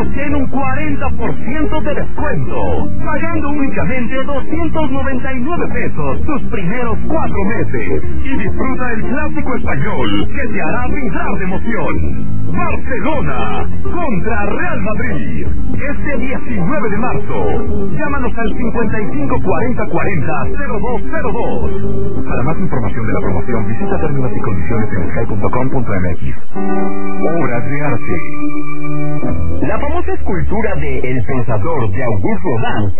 obtén un 40% de descuento, pagando únicamente 299 pesos tus primeros 4 meses. Y disfruta el clásico español que te hará brincar de emoción. Barcelona contra Real Madrid, este 19 de marzo. Llámanos al 554040-0202. Para más información de la promoción, visita términos y condiciones en sky.com.mx. Obras de arte. La famosa escultura de El Pensador de Auguste Rodin